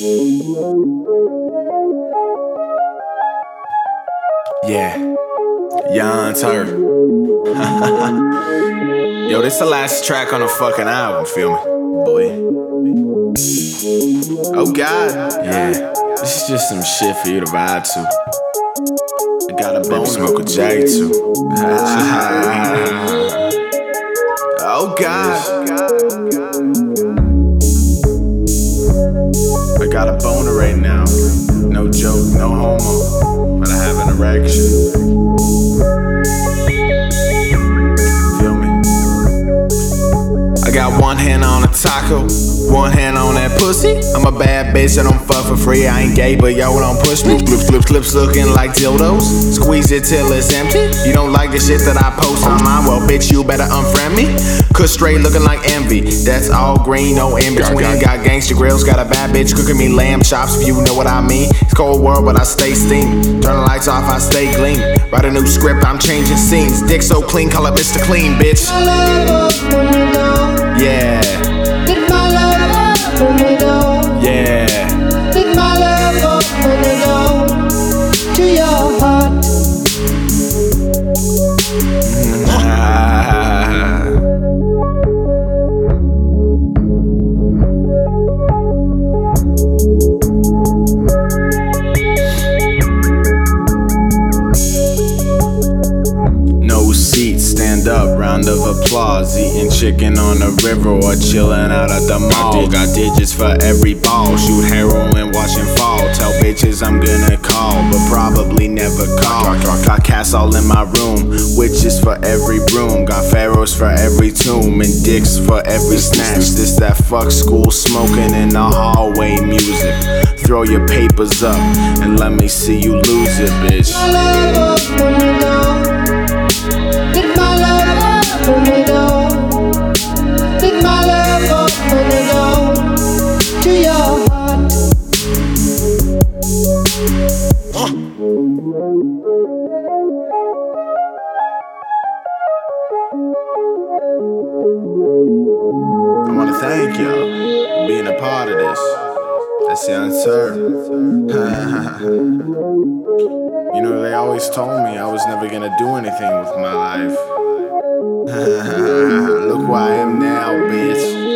Yeah, Young Turk. Yo, this the last track on the fucking album, feel me? Boy. Oh God. Yeah, this is just some shit for you to vibe to. I got a bone, smoke a J too. Oh God. I got a boner right now. No joke, no homo. But I have an erection. Feel me? I got one hand on a taco, one hand on that pussy. I'm a bad bitch, I don't fuck for free. I ain't gay, but yo, don't push me. Clips looking like dildos. Squeeze it till it's empty. You don't like the shit that I post online? Well, bitch, you better unfriend me. Cause straight looking like envy. That's all green, no in between. Got gangster grills, got a bad bitch cooking me lamb chops, if you know what I mean. It's cold world, but I stay steamed. Turn the lights off, I stay gleam. Write a new script, I'm changing scenes. Dick so clean, call it Mr. Clean, bitch. Yeah. Get my love up, put it on. Yeah. Get my love up, put it on. To your heart. No seats, stand up, round of applause. Eating chicken on the river or chilling out at the mall. Got digits for every ball. Shoot heroin, watching fall. Tell bitches I'm gonna call, but probably never call. Got cats all in my room, witches for every room. Got pharaohs for every tomb, and dicks for every snatch. This that fuck school smoking in the hallway music. Throw your papers up and let me see you lose it, bitch. My love up, put it on. Get my love up, put it on. Get my love up, put it on. To your heart. I wanna thank y'all for being a part of this. That's Young Turk. You know, they always told me I was never gonna do anything with my life. Look where I am now, bitch.